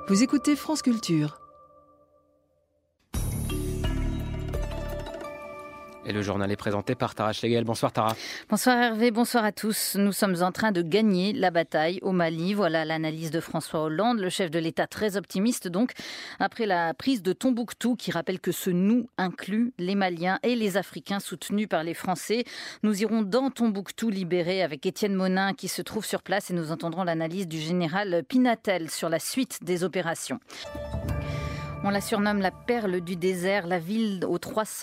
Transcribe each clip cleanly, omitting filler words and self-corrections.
Vous écoutez France Culture. Et le journal est présenté par Tara Schlegel. Bonsoir Tara. Bonsoir Hervé, bonsoir à tous. Nous sommes en train de gagner la bataille au Mali. Voilà l'analyse de François Hollande, le chef de l'État très optimiste donc, après la prise de Tombouctou qui rappelle que ce nous inclut les Maliens et les Africains soutenus par les Français. Nous irons dans Tombouctou libéré avec Étienne Monin qui se trouve sur place et nous entendrons l'analyse du général Pinatel sur la suite des opérations. On la surnomme la perle du désert, la ville aux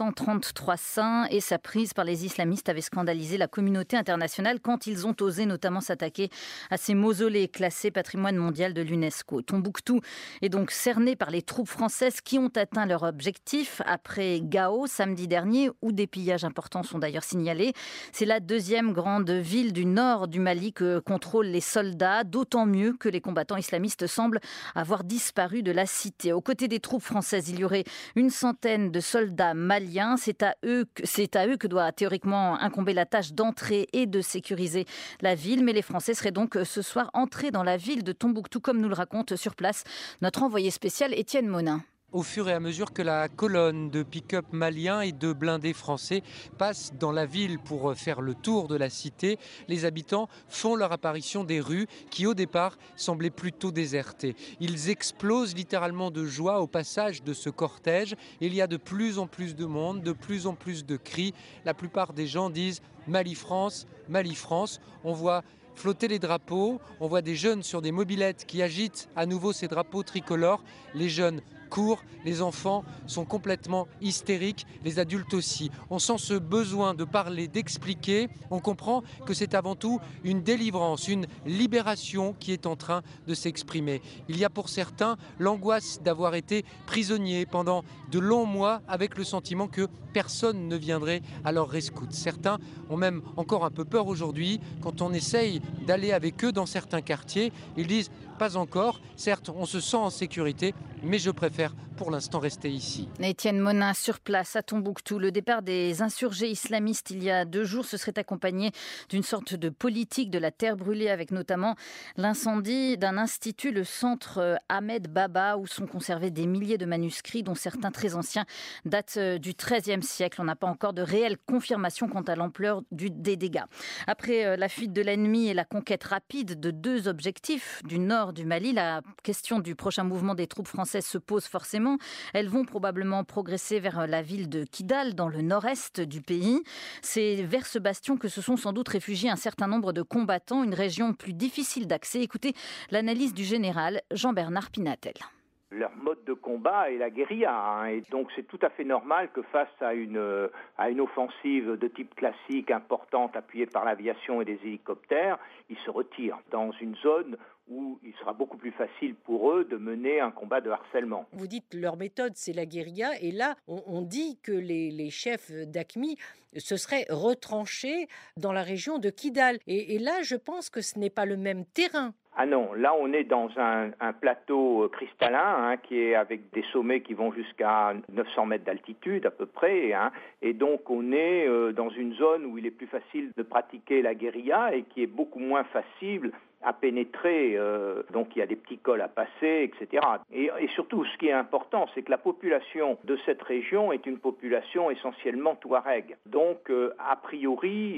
333 saints, et sa prise par les islamistes avait scandalisé la communauté internationale quand ils ont osé notamment s'attaquer à ces mausolées classés patrimoine mondial de l'UNESCO. Tombouctou est donc cerné par les troupes françaises qui ont atteint leur objectif après Gao samedi dernier, où des pillages importants sont d'ailleurs signalés. C'est la deuxième grande ville du nord du Mali que contrôlent les soldats, d'autant mieux que les combattants islamistes semblent avoir disparu de la cité. Aux côtés des troupes françaises, il y aurait une centaine de soldats maliens. C'est à eux que doit théoriquement incomber la tâche d'entrer et de sécuriser la ville. Mais les Français seraient donc ce soir entrés dans la ville de Tombouctou, comme nous le raconte sur place notre envoyé spécial Étienne Monin. Au fur et à mesure que la colonne de pick-up maliens et de blindés français passe dans la ville pour faire le tour de la cité, les habitants font leur apparition des rues qui au départ semblaient plutôt désertées. Ils explosent littéralement de joie au passage de ce cortège. Il y a de plus en plus de monde, de plus en plus de cris. La plupart des gens disent « Mali France, Mali France ». On voit flotter les drapeaux, on voit des jeunes sur des mobylettes qui agitent à nouveau ces drapeaux tricolores. Les jeunes courent, les enfants sont complètement hystériques, les adultes aussi. On sent ce besoin de parler, d'expliquer. On comprend que c'est avant tout une délivrance, une libération qui est en train de s'exprimer. Il y a pour certains l'angoisse d'avoir été prisonniers pendant de longs mois avec le sentiment que personne ne viendrait à leur rescousse. Certains ont même encore un peu peur aujourd'hui. Quand on essaye d'aller avec eux dans certains quartiers, ils disent « pas encore ». Certes, on se sent en sécurité, mais je préfère pour l'instant rester ici. Étienne Monin sur place à Tombouctou. Le départ des insurgés islamistes il y a 2 jours se serait accompagné d'une sorte de politique de la terre brûlée avec notamment l'incendie d'un institut, le centre Ahmed Baba, où sont conservés des milliers de manuscrits dont certains très anciens datent du XIIIe siècle. On n'a pas encore de réelle confirmation quant à l'ampleur des dégâts. Après la fuite de l'ennemi et la conquête rapide de 2 objectifs du nord du Mali, la question du prochain mouvement des troupes françaises se pose forcément. Elles vont probablement progresser vers la ville de Kidal, dans le nord-est du pays. C'est vers ce bastion que se sont sans doute réfugiés un certain nombre de combattants, une région plus difficile d'accès. Écoutez l'analyse du général Jean-Bernard Pinatel. Leur mode de combat est la guérilla, et donc c'est tout à fait normal que face à une offensive de type classique importante appuyée par l'aviation et des hélicoptères, ils se retirent dans une zone où il sera beaucoup plus facile pour eux de mener un combat de harcèlement. Vous dites leur méthode, c'est la guérilla, et là, on dit que les chefs d'AQMI se seraient retranchés dans la région de Kidal. Et là, je pense que ce n'est pas le même terrain. Ah non, là on est dans un plateau cristallin qui est avec des sommets qui vont jusqu'à 900 mètres d'altitude à peu près, et donc on est dans une zone où il est plus facile de pratiquer la guérilla et qui est beaucoup moins facile à pénétrer, donc il y a des petits cols à passer, etc. Et surtout, ce qui est important, c'est que la population de cette région est une population essentiellement touareg, donc a priori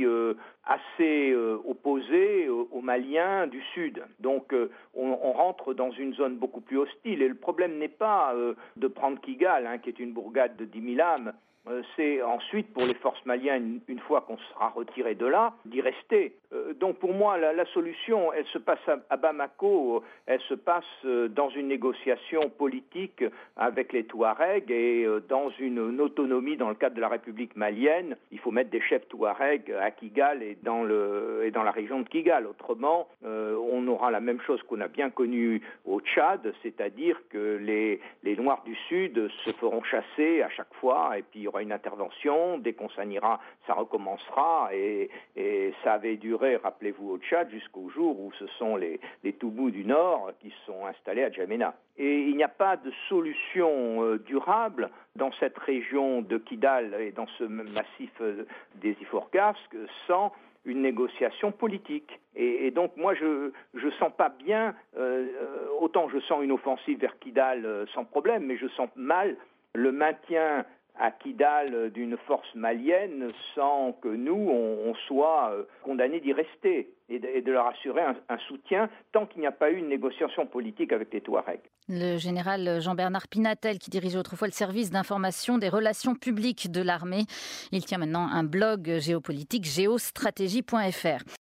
assez opposée aux Maliens du Sud. Donc on rentre dans une zone beaucoup plus hostile, et le problème n'est pas de prendre Kigal, qui est une bourgade de 10 000 âmes. C'est ensuite pour les forces maliennes, une fois qu'on sera retiré de là, d'y rester. Donc pour moi, la solution, elle se passe à Bamako, elle se passe dans une négociation politique avec les Touaregs et dans une autonomie dans le cadre de la République malienne. Il faut mettre des chefs Touaregs à Kigal et dans la région de Kigal. Autrement, on aura la même chose qu'on a bien connue au Tchad, c'est-à-dire que les Noirs du Sud se feront chasser à chaque fois, et puis il y aura une intervention. Dès qu'on s'en ira, ça recommencera, et ça avait duré, rappelez-vous, au Tchad jusqu'au jour où ce sont les Toubous du Nord qui sont installés à Djamena. Et il n'y a pas de solution durable dans cette région de Kidal et dans ce massif des Iforcas sans une négociation politique. Et donc moi je sens pas bien, autant je sens une offensive vers Kidal sans problème, mais je sens mal le maintien à Kidal d'une force malienne sans que nous, on soit condamnés d'y rester et de leur assurer un soutien tant qu'il n'y a pas eu une négociation politique avec les Touaregs. Le général Jean-Bernard Pinatel, qui dirigeait autrefois le service d'information des relations publiques de l'armée. Il tient maintenant un blog géopolitique, géostratégie.fr.